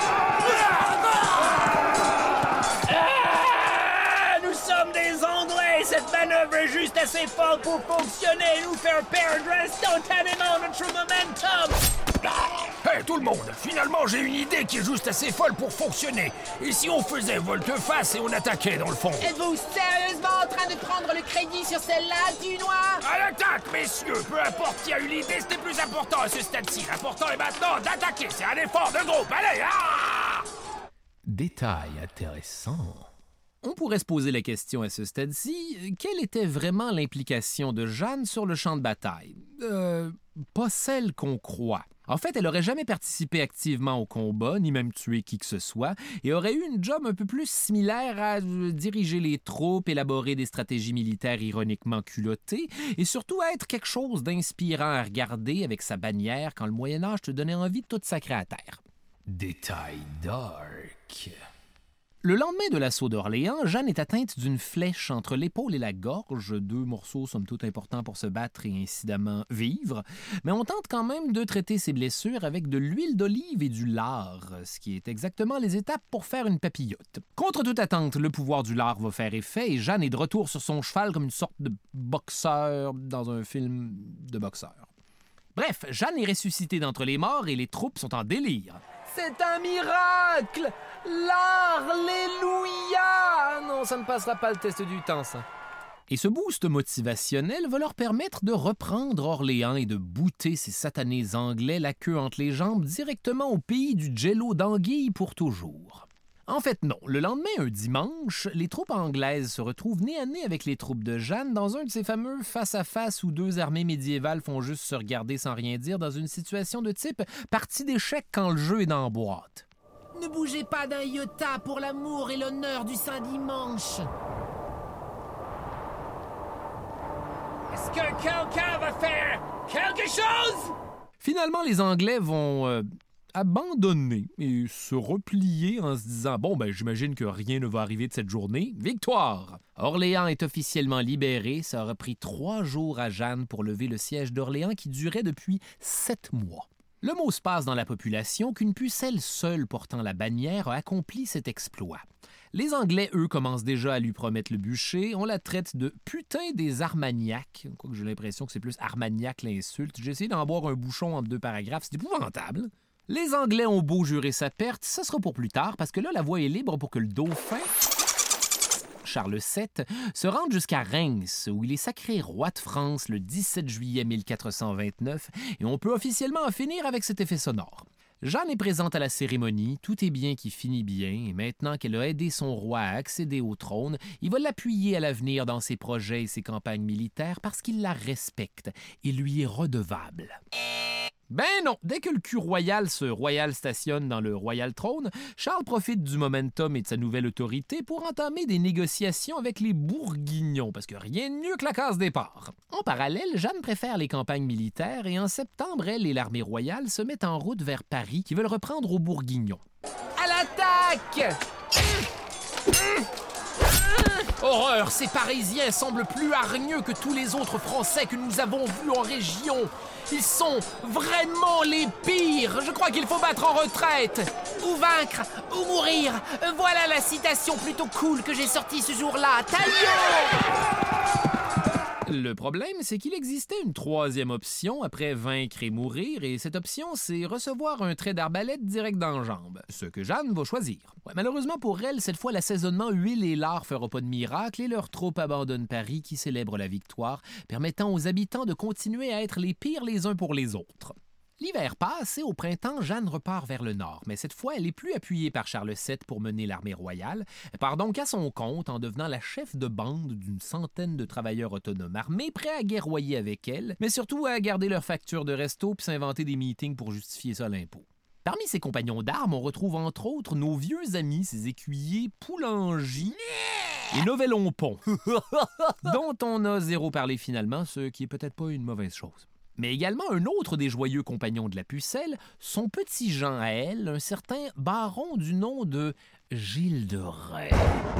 Ah, nous sommes des Anglais. Cette manœuvre est juste assez folle pour fonctionner. Nous faire perdre instantanément notre momentum. Hey tout le monde, finalement j'ai une idée qui est juste assez folle pour fonctionner. Et si on faisait volte-face et on attaquait dans le fond? Êtes-vous sérieusement en train de prendre le crédit sur celle-là, Dunois? À l'attaque, messieurs! Peu importe qui a eu l'idée, c'était plus important à ce stade-ci. L'important est maintenant d'attaquer. C'est un effort de groupe. Allez, ah! Détail intéressant. On pourrait se poser la question à ce stade-ci, quelle était vraiment l'implication de Jeanne sur le champ de bataille? Euh, pas celle qu'on croit. En fait, elle n'aurait jamais participé activement au combat, ni même tué qui que ce soit, et aurait eu une job un peu plus similaire à euh, diriger les troupes, élaborer des stratégies militaires ironiquement culottées, et surtout être quelque chose d'inspirant à regarder avec sa bannière quand le Moyen-Âge te donnait envie de tout sacrer à terre. Détail dark. Le lendemain de l'assaut d'Orléans, Jeanne est atteinte d'une flèche entre l'épaule et la gorge, deux morceaux somme toute importants pour se battre et incidemment vivre, mais on tente quand même de traiter ses blessures avec de l'huile d'olive et du lard, ce qui est exactement les étapes pour faire une papillote. Contre toute attente, le pouvoir du lard va faire effet et Jeanne est de retour sur son cheval comme une sorte de boxeur dans un film de boxeur. Bref, Jeanne est ressuscitée d'entre les morts et les troupes sont en délire. C'est un miracle! L'Alléluia! Non, ça ne passera pas le test du temps, ça. Et ce boost motivationnel va leur permettre de reprendre Orléans et de bouter ces satanés Anglais la queue entre les jambes directement au pays du jello d'anguille pour toujours. En fait, non. Le lendemain, un dimanche, les troupes anglaises se retrouvent nez à nez avec les troupes de Jeanne dans un de ces fameux face-à-face où deux armées médiévales font juste se regarder sans rien dire dans une situation de type partie d'échecs quand le jeu est dans la boîte. Ne bougez pas d'un iota pour l'amour et l'honneur du Saint-Dimanche. Est-ce que quelqu'un va faire quelque chose? Finalement, les Anglais vont... Euh, abandonner et se replier en se disant « Bon, ben j'imagine que rien ne va arriver de cette journée. Victoire! » Orléans est officiellement libéré. Ça aura pris trois jours à Jeanne pour lever le siège d'Orléans qui durait depuis sept mois. Le mot se passe dans la population qu'une pucelle seule portant la bannière a accompli cet exploit. Les Anglais, eux, commencent déjà à lui promettre le bûcher. On la traite de « putain des Armagnacs ». Quoique j'ai l'impression que c'est plus Armagnac l'insulte. J'ai essayé d'en boire un bouchon entre deux paragraphes. C'est épouvantable. Les Anglais ont beau jurer sa perte, ça sera pour plus tard, parce que là, la voie est libre pour que le dauphin, Charles sept, se rende jusqu'à Reims, où il est sacré roi de France le dix-sept juillet mille quatre cent vingt-neuf, et on peut officiellement en finir avec cet effet sonore. Jeanne est présente à la cérémonie, tout est bien qui finit bien, et maintenant qu'elle a aidé son roi à accéder au trône, il va l'appuyer à l'avenir dans ses projets et ses campagnes militaires parce qu'il la respecte et lui est redevable. Ben non, dès que le cul royal se royal stationne dans le royal trône, Charles profite du momentum et de sa nouvelle autorité pour entamer des négociations avec les Bourguignons, parce que rien de mieux que la case départ. En parallèle, Jeanne préfère les campagnes militaires et en septembre, elle et l'armée royale se mettent en route vers Paris qui veulent reprendre aux Bourguignons. À l'attaque! Horreur, ces Parisiens semblent plus hargneux que tous les autres Français que nous avons vus en région. Ils sont vraiment les pires. Je crois qu'il faut battre en retraite. Ou vaincre, ou mourir. Voilà la citation plutôt cool que j'ai sortie ce jour-là. Taillon! Le problème, c'est qu'il existait une troisième option après vaincre et mourir, et cette option, c'est recevoir un trait d'arbalète direct dans la jambe, ce que Jeanne va choisir. Ouais, malheureusement pour elle, cette fois, l'assaisonnement huile et lard fera pas de miracle et leurs troupes abandonnent Paris qui célèbre la victoire, permettant aux habitants de continuer à être les pires les uns pour les autres. L'hiver passe et au printemps, Jeanne repart vers le nord, mais cette fois, elle est plus appuyée par Charles sept pour mener l'armée royale. Elle part donc à son compte en devenant la chef de bande d'une centaine de travailleurs autonomes armés prêts à guerroyer avec elle, mais surtout à garder leurs factures de resto puis s'inventer des meetings pour justifier ça à l'impôt. Parmi ses compagnons d'armes, on retrouve entre autres nos vieux amis, ses écuyers Poulangy et Novelonpont, dont on a zéro parlé finalement, ce qui est peut-être pas une mauvaise chose. Mais également un autre des joyeux compagnons de la pucelle, son petit Jean à elle, un certain baron du nom de Gilles de Rais.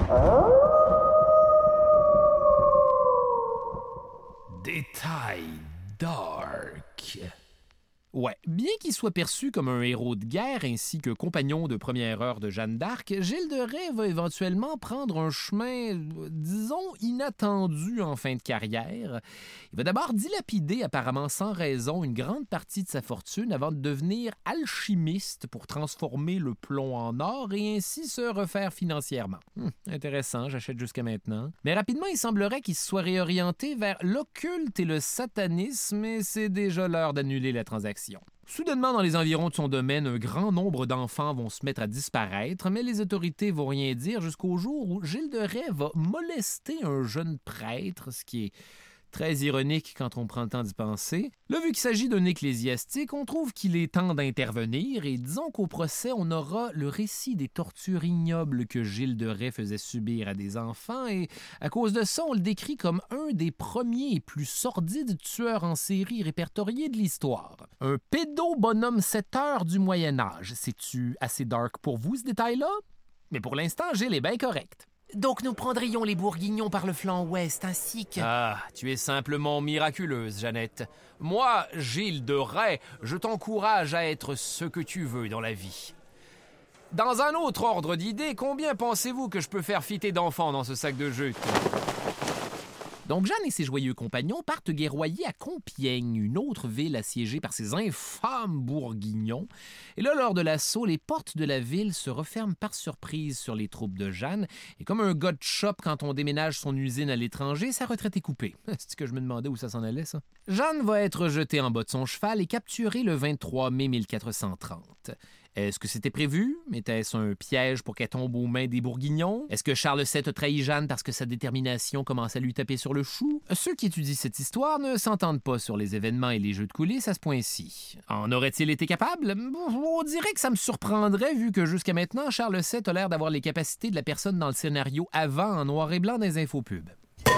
Détail dark. Ouais, bien qu'il soit perçu comme un héros de guerre ainsi que compagnon de première heure de Jeanne d'Arc, Gilles de Rais va éventuellement prendre un chemin, disons, inattendu en fin de carrière. Il va d'abord dilapider, apparemment sans raison, une grande partie de sa fortune avant de devenir alchimiste pour transformer le plomb en or et ainsi se refaire financièrement. Hum, intéressant, j'achète jusqu'à maintenant. Mais rapidement, il semblerait qu'il se soit réorienté vers l'occulte et le satanisme et c'est déjà l'heure d'annuler la transaction. Soudainement, dans les environs de son domaine, un grand nombre d'enfants vont se mettre à disparaître, mais les autorités vont rien dire jusqu'au jour où Gilles de Rais va molester un jeune prêtre, ce qui est très ironique quand on prend le temps d'y penser. Là, vu qu'il s'agit d'un ecclésiastique, on trouve qu'il est temps d'intervenir et disons qu'au procès, on aura le récit des tortures ignobles que Gilles de Rais faisait subir à des enfants et à cause de ça, on le décrit comme un des premiers et plus sordides tueurs en série répertoriés de l'histoire. Un pédo-bonhomme sept heures du Moyen-Âge. C'est-tu assez dark pour vous, ce détail-là? Mais pour l'instant, Gilles est bien correct. Donc nous prendrions les Bourguignons par le flanc ouest, ainsi que... Ah, tu es simplement miraculeuse, Jeannette. Moi, Gilles de Rais, je t'encourage à être ce que tu veux dans la vie. Dans un autre ordre d'idées, combien pensez-vous que je peux faire fitter d'enfants dans ce sac de jute? Donc Jeanne et ses joyeux compagnons partent guerroyer à Compiègne, une autre ville assiégée par ces infâmes Bourguignons. Et là, lors de l'assaut, les portes de la ville se referment par surprise sur les troupes de Jeanne. Et comme un gars de shop quand on déménage son usine à l'étranger, sa retraite est coupée. C'est ce que je me demandais où ça s'en allait, ça. Jeanne va être jetée en bas de son cheval et capturée le vingt-trois mai mille quatre cent trente. Est-ce que c'était prévu? Était-ce un piège pour qu'elle tombe aux mains des Bourguignons? Est-ce que Charles sept a trahi Jeanne parce que sa détermination commence à lui taper sur le chou? Ceux qui étudient cette histoire ne s'entendent pas sur les événements et les jeux de coulisses à ce point-ci. En aurait-il été capable? On dirait que ça me surprendrait vu que jusqu'à maintenant, Charles sept a l'air d'avoir les capacités de la personne dans le scénario avant en noir et blanc dans les infopubs.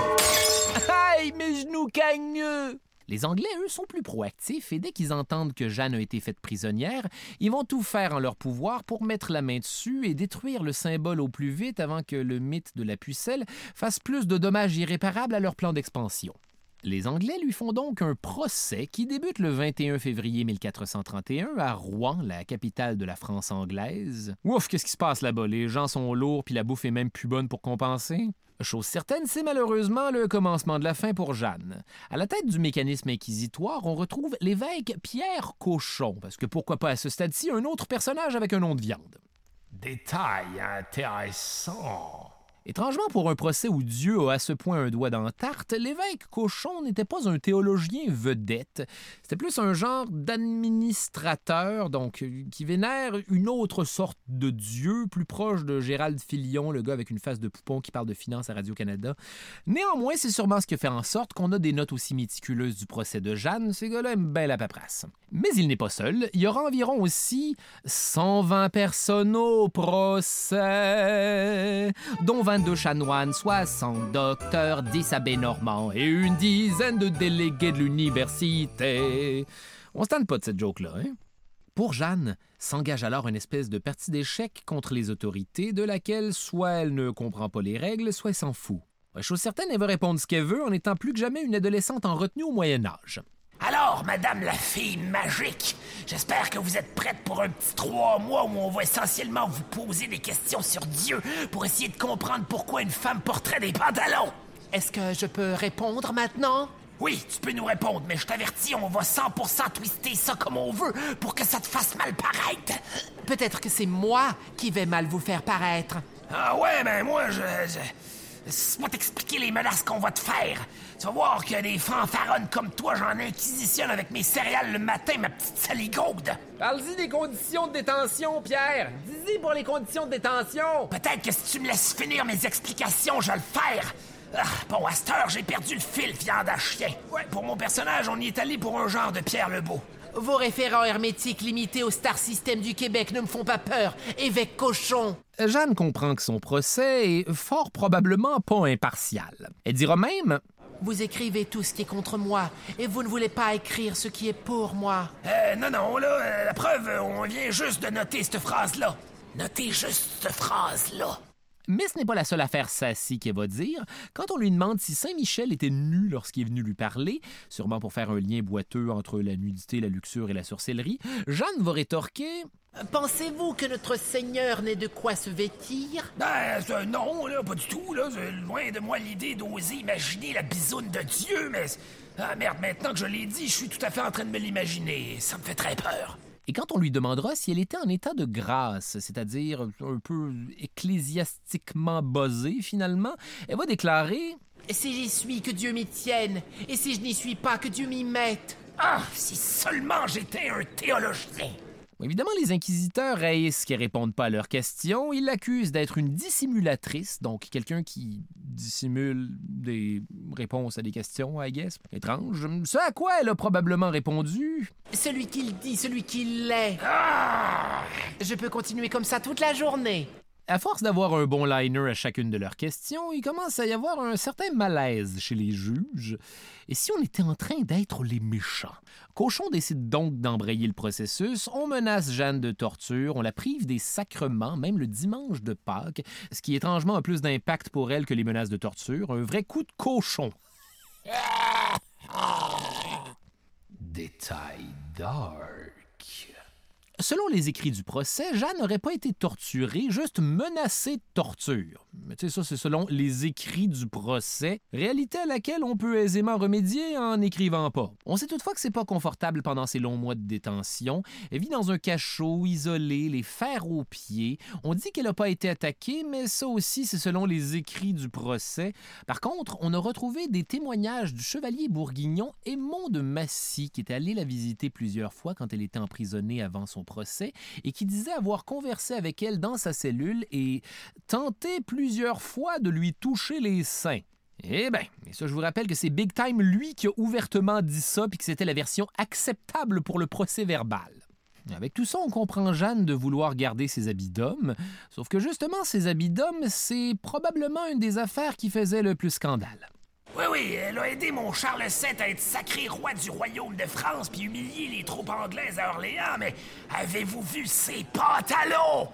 Aïe, mes genoux cagneux! Les Anglais, eux, sont plus proactifs et dès qu'ils entendent que Jeanne a été faite prisonnière, ils vont tout faire en leur pouvoir pour mettre la main dessus et détruire le symbole au plus vite avant que le mythe de la pucelle fasse plus de dommages irréparables à leur plan d'expansion. Les Anglais lui font donc un procès qui débute le vingt et un février mille quatre cent trente et un à Rouen, la capitale de la France anglaise. Ouf, qu'est-ce qui se passe là-bas? Les gens sont lourds puis la bouffe est même plus bonne pour compenser. Chose certaine, c'est malheureusement le commencement de la fin pour Jeanne. À la tête du mécanisme inquisitoire, on retrouve l'évêque Pierre Cochon, parce que pourquoi pas à ce stade-ci un autre personnage avec un nom de viande. Détail intéressant. Étrangement, pour un procès où Dieu a à ce point un doigt dans la tarte, l'évêque Cochon n'était pas un théologien vedette. C'était plus un genre d'administrateur, donc qui vénère une autre sorte de Dieu, plus proche de Gérald Filion, le gars avec une face de poupon qui parle de finance à Radio-Canada. Néanmoins, c'est sûrement ce qui fait en sorte qu'on a des notes aussi méticuleuses du procès de Jeanne. Ces gars-là aiment bien la paperasse. Mais il n'est pas seul. Il y aura environ aussi cent vingt personnes au procès, dont vingt-deux chanoines, soixante docteurs, dix abbés normands et une dizaine de délégués de l'université. On se tente pas de cette joke-là, hein? Pour Jeanne, s'engage alors une espèce de partie d'échecs contre les autorités de laquelle soit elle ne comprend pas les règles, soit elle s'en fout. Chose certaine, elle veut répondre ce qu'elle veut en étant plus que jamais une adolescente en retenue au Moyen-Âge. Alors, madame la fille magique, j'espère que vous êtes prête pour un petit trois mois où on va essentiellement vous poser des questions sur Dieu pour essayer de comprendre pourquoi une femme porterait des pantalons. Est-ce que je peux répondre maintenant? Oui, tu peux nous répondre, mais je t'avertis, on va cent pour cent twister ça comme on veut pour que ça te fasse mal paraître. Peut-être que c'est moi qui vais mal vous faire paraître. Ah ouais, ben moi, je... je... Laisse-moi t'expliquer les menaces qu'on va te faire. Tu vas voir que des fanfaronnes comme toi, j'en inquisitionne avec mes céréales le matin, ma petite saligaude. Parle-y des conditions de détention, Pierre. Dis-y pour les conditions de détention. Peut-être que si tu me laisses finir mes explications, je vais le faire. Ah, bon, à cette heure, j'ai perdu le fil, viande à chien. Ouais, pour mon personnage, on y est allé pour un genre de Pierre Lebeau. Vos référents hermétiques limités au Star System du Québec ne me font pas peur, évêque Cochon. Jeanne comprend que son procès est fort probablement pas impartial. Elle dira même... Vous écrivez tout ce qui est contre moi, et vous ne voulez pas écrire ce qui est pour moi. Euh, non, non, là, euh, la preuve, on vient juste de noter cette phrase-là. Notez juste cette phrase-là. Mais ce n'est pas la seule affaire sassy qu'elle va dire. Quand on lui demande si Saint-Michel était nu lorsqu'il est venu lui parler, sûrement pour faire un lien boiteux entre la nudité, la luxure et la sorcellerie, Jeanne va rétorquer... Pensez-vous que notre Seigneur n'ait de quoi se vêtir? Ben, euh, non, là, pas du tout, là. C'est loin de moi l'idée d'oser imaginer la bisoune de Dieu, mais... Ah, merde, maintenant que je l'ai dit, je suis tout à fait en train de me l'imaginer. Ça me fait très peur. Et quand on lui demandera si elle était en état de grâce, c'est-à-dire un peu ecclésiastiquement buzzée finalement, elle va déclarer « Si j'y suis, que Dieu m'y tienne, et si je n'y suis pas, que Dieu m'y mette. » Ah, si seulement j'étais un théologien! Évidemment, les inquisiteurs haïssent qu'ils répondent pas à leurs questions. Ils l'accusent d'être une dissimulatrice, donc quelqu'un qui dissimule des réponses à des questions, I guess. Étrange. Ce à quoi elle a probablement répondu... Celui qui le dit, celui qui l'est. Ah! Je peux continuer comme ça toute la journée. À force d'avoir un bon liner à chacune de leurs questions, il commence à y avoir un certain malaise chez les juges. Et si on était en train d'être les méchants? Cochon décide donc d'embrayer le processus, on menace Jeanne de torture, on la prive des sacrements, même le dimanche de Pâques, ce qui étrangement a plus d'impact pour elle que les menaces de torture. Un vrai coup de cochon. Détail dark. Selon les écrits du procès, Jeanne n'aurait pas été torturée, juste menacée de torture. Mais tu sais, ça, c'est selon les écrits du procès, réalité à laquelle on peut aisément remédier en n'écrivant pas. On sait toutefois que c'est pas confortable pendant ces longs mois de détention. Elle vit dans un cachot, isolée, les fers aux pieds. On dit qu'elle n'a pas été attaquée, mais ça aussi, c'est selon les écrits du procès. Par contre, on a retrouvé des témoignages du chevalier bourguignon Aymon de Massy, qui était allé la visiter plusieurs fois quand elle était emprisonnée avant son procès et qui disait avoir conversé avec elle dans sa cellule et tenté plusieurs fois de lui toucher les seins. Eh bien, et ça, je vous rappelle que c'est Big Time, lui, qui a ouvertement dit ça puis que c'était la version acceptable pour le procès verbal. Avec tout ça, on comprend Jeanne de vouloir garder ses habits d'homme, sauf que justement, ses habits d'homme, c'est probablement une des affaires qui faisait le plus scandale. Oui, oui, elle a aidé mon Charles sept à être sacré roi du royaume de France puis humilier les troupes anglaises à Orléans, mais avez-vous vu ses pantalons?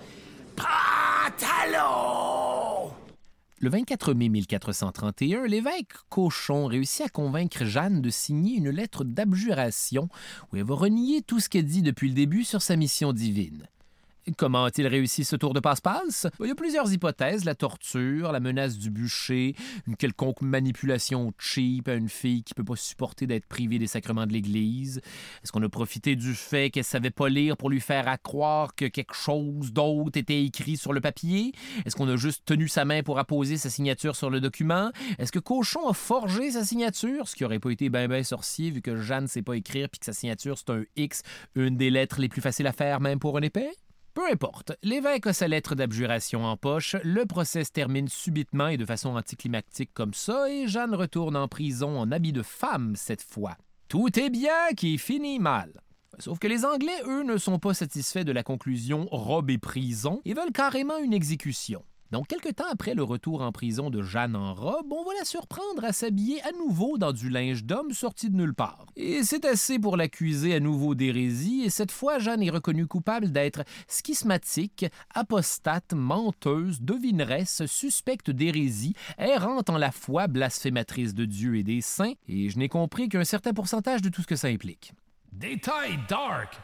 Pantalons! Le vingt-quatre mai mille quatre cent trente et un, l'évêque Cochon réussit à convaincre Jeanne de signer une lettre d'abjuration où elle va renier tout ce qu'elle dit depuis le début sur sa mission divine. Comment a-t-il réussi ce tour de passe-passe? Il y a plusieurs hypothèses, la torture, la menace du bûcher, une quelconque manipulation cheap à une fille qui ne peut pas supporter d'être privée des sacrements de l'Église. Est-ce qu'on a profité du fait qu'elle ne savait pas lire pour lui faire à croire que quelque chose d'autre était écrit sur le papier? Est-ce qu'on a juste tenu sa main pour apposer sa signature sur le document? Est-ce que Cochon a forgé sa signature, ce qui n'aurait pas été ben ben sorcier vu que Jeanne ne sait pas écrire puis que sa signature c'est un X, une des lettres les plus faciles à faire même pour un épais? Peu importe, l'évêque a sa lettre d'abjuration en poche, le procès se termine subitement et de façon anticlimactique comme ça, et Jeanne retourne en prison en habit de femme cette fois. Tout est bien qui finit mal. Sauf que les Anglais, eux, ne sont pas satisfaits de la conclusion robe et prison et veulent carrément une exécution. Donc, quelque temps après le retour en prison de Jeanne en robe, on va la surprendre à s'habiller à nouveau dans du linge d'homme sorti de nulle part. Et c'est assez pour l'accuser à nouveau d'hérésie, et cette fois, Jeanne est reconnue coupable d'être schismatique, apostate, menteuse, devineresse, suspecte d'hérésie, errante en la foi, blasphématrice de Dieu et des saints, et je n'ai compris qu'un certain pourcentage de tout ce que ça implique. Détail dark!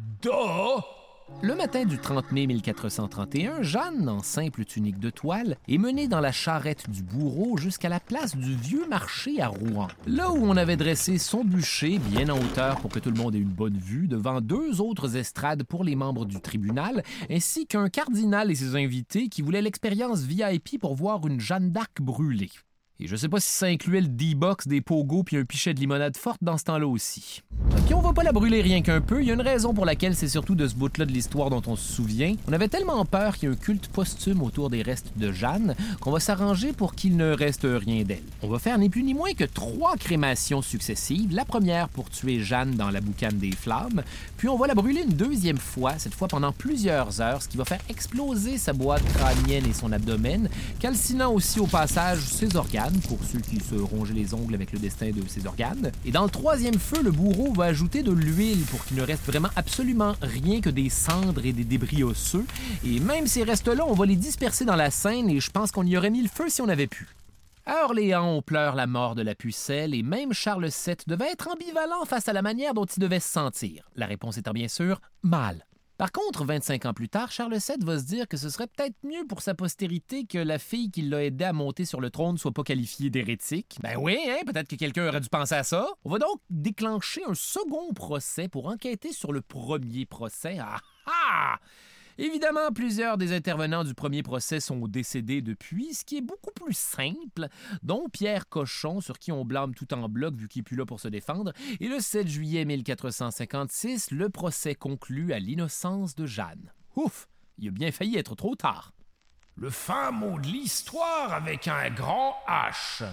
Duh! Le matin du trente mai mille quatre cent trente et un, Jeanne, en simple tunique de toile, est menée dans la charrette du bourreau jusqu'à la place du Vieux Marché à Rouen. Là où on avait dressé son bûcher, bien en hauteur pour que tout le monde ait une bonne vue, devant deux autres estrades pour les membres du tribunal, ainsi qu'un cardinal et ses invités qui voulaient l'expérience V I P pour voir une Jeanne d'Arc brûlée. Et je sais pas si ça incluait le D-Box, des pogos puis un pichet de limonade forte dans ce temps-là aussi. Puis on va pas la brûler rien qu'un peu, il y a une raison pour laquelle c'est surtout de ce bout-là de l'histoire dont on se souvient. On avait tellement peur qu'il y ait un culte posthume autour des restes de Jeanne qu'on va s'arranger pour qu'il ne reste rien d'elle. On va faire ni plus ni moins que trois crémations successives, la première pour tuer Jeanne dans la boucane des flammes, puis on va la brûler une deuxième fois, cette fois pendant plusieurs heures, ce qui va faire exploser sa boîte crânienne et son abdomen, calcinant aussi au passage ses organes, pour ceux qui se rongeaient les ongles avec le destin de ses organes. Et dans le troisième feu, le bourreau va ajouter de l'huile pour qu'il ne reste vraiment absolument rien que des cendres et des débris osseux. Et même ces restes-là, on va les disperser dans la Seine et je pense qu'on y aurait mis le feu si on avait pu. À Orléans, on pleure la mort de la pucelle et même Charles sept devait être ambivalent face à la manière dont il devait se sentir. La réponse étant bien sûr mal. Par contre, vingt-cinq ans plus tard, Charles sept va se dire que ce serait peut-être mieux pour sa postérité que la fille qui l'a aidé à monter sur le trône soit pas qualifiée d'hérétique. Ben oui, hein, peut-être que quelqu'un aurait dû penser à ça. On va donc déclencher un second procès pour enquêter sur le premier procès. Ah ah! Évidemment, plusieurs des intervenants du premier procès sont décédés depuis, ce qui est beaucoup plus simple, dont Pierre Cochon, sur qui on blâme tout en bloc vu qu'il n'est plus là pour se défendre, et le sept juillet mille quatre cent cinquante-six, le procès conclut à l'innocence de Jeanne. Ouf, il a bien failli être trop tard. Le fin mot de l'histoire avec un grand H.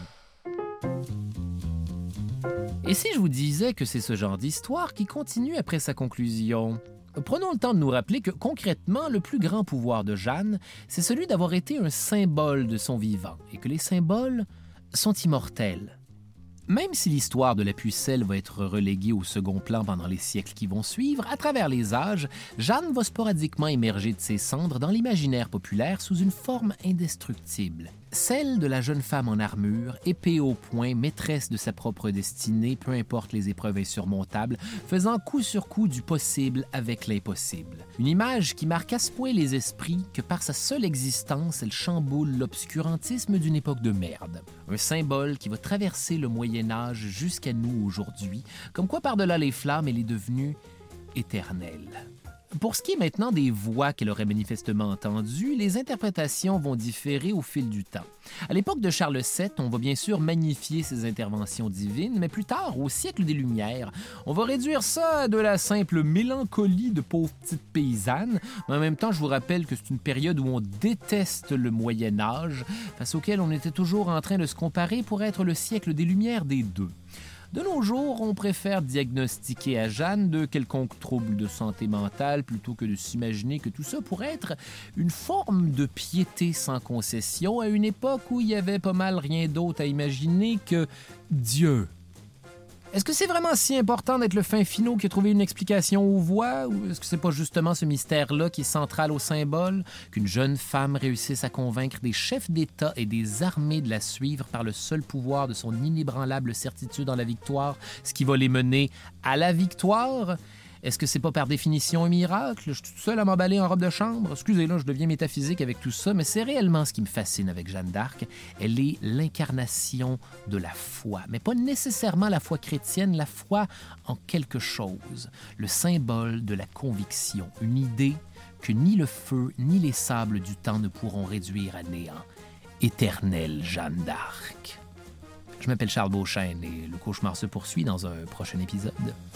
Et si je vous disais que c'est ce genre d'histoire qui continue après sa conclusion? Prenons le temps de nous rappeler que, concrètement, le plus grand pouvoir de Jeanne, c'est celui d'avoir été un symbole de son vivant, et que les symboles sont immortels. Même si l'histoire de la pucelle va être reléguée au second plan pendant les siècles qui vont suivre, à travers les âges, Jeanne va sporadiquement émerger de ses cendres dans l'imaginaire populaire sous une forme indestructible. Celle de la jeune femme en armure, épée au poing, maîtresse de sa propre destinée, peu importe les épreuves insurmontables, faisant coup sur coup du possible avec l'impossible. Une image qui marque à ce point les esprits que par sa seule existence, elle chamboule l'obscurantisme d'une époque de merde. Un symbole qui va traverser le Moyen-Âge jusqu'à nous aujourd'hui, comme quoi par-delà les flammes, elle est devenue éternelle. Pour ce qui est maintenant des voix qu'elle aurait manifestement entendues, les interprétations vont différer au fil du temps. À l'époque de Charles sept, on va bien sûr magnifier ses interventions divines, mais plus tard, au siècle des Lumières, on va réduire ça à de la simple mélancolie de pauvres petites paysannes. Mais en même temps, je vous rappelle que c'est une période où on déteste le Moyen-Âge, face auquel on était toujours en train de se comparer pour être le siècle des Lumières des deux. De nos jours, on préfère diagnostiquer à Jeanne de quelconque trouble de santé mentale plutôt que de s'imaginer que tout ça pourrait être une forme de piété sans concession à une époque où il y avait pas mal rien d'autre à imaginer que Dieu. Est-ce que c'est vraiment si important d'être le fin finot qui a trouvé une explication aux voix, ou est-ce que c'est pas justement ce mystère-là qui est central au symbole, qu'une jeune femme réussisse à convaincre des chefs d'État et des armées de la suivre par le seul pouvoir de son inébranlable certitude en la victoire, ce qui va les mener à la victoire? Est-ce que c'est pas par définition un miracle? Je suis tout seul à m'emballer en robe de chambre? Excusez, là, je deviens métaphysique avec tout ça, mais c'est réellement ce qui me fascine avec Jeanne d'Arc. Elle est l'incarnation de la foi, mais pas nécessairement la foi chrétienne, la foi en quelque chose, le symbole de la conviction, une idée que ni le feu ni les sables du temps ne pourront réduire à néant. Éternelle Jeanne d'Arc. Je m'appelle Charles Beauchesne et le cauchemar se poursuit dans un prochain épisode.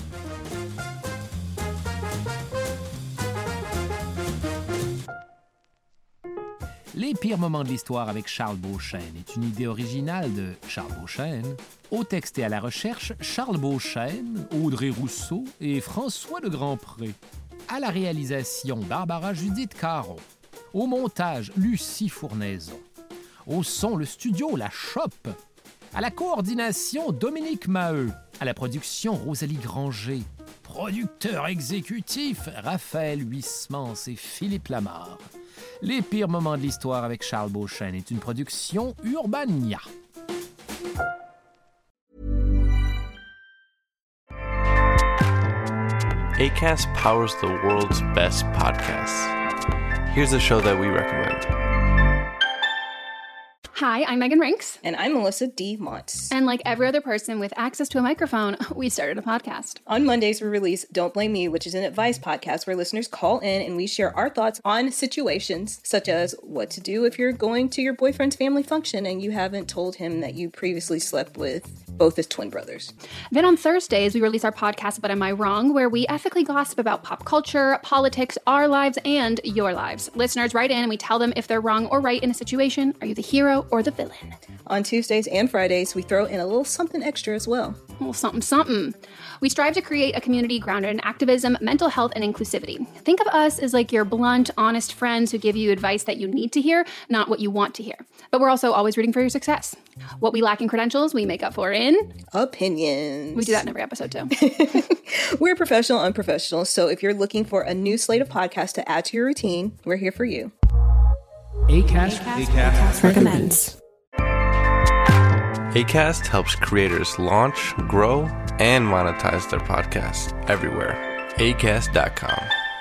Les pires moments de l'histoire avec Charles Beauchesne est une idée originale de Charles Beauchesne. Au texte et à la recherche, Charles Beauchesne, Audrey Rousseau et François de Grandpré. À la réalisation, Barbara Judith Caron. Au montage, Lucie Fournaison. Au son, le studio La Chope. À la coordination, Dominique Maheu. À la production, Rosalie Granger. Producteur exécutif, Raphaël Huysmans et Philippe Lamarre. Les pires moments de l'histoire avec Charles Beauchesne est une production Urbania. Acast powers the world's best podcasts. Here's a show that we recommend. Hi, I'm Megan Rinks. And I'm Melissa D. Montz. And like every other person with access to a microphone, we started a podcast. On Mondays, we release Don't Blame Me, which is an advice podcast where listeners call in and we share our thoughts on situations such as what to do if you're going to your boyfriend's family function and you haven't told him that you previously slept with both his twin brothers. Then on Thursdays, we release our podcast, But Am I Wrong?, where we ethically gossip about pop culture, politics, our lives, and your lives. Listeners write in and we tell them if they're wrong or right in a situation. Are you the hero or the villain? On Tuesdays and Fridays, we throw in a little something extra as well. A little something, something. We strive to create a community grounded in activism, mental health, and inclusivity. Think of us as like your blunt, honest friends who give you advice that you need to hear, not what you want to hear. But we're also always rooting for your success. What we lack in credentials, we make up for in... opinions. We do that in every episode, too. We're professional unprofessionals, so if you're looking for a new slate of podcasts to add to your routine, we're here for you. Acast, Acast, Acast recommends. Acast helps creators launch, grow, and monetize their podcasts everywhere. acast dot com.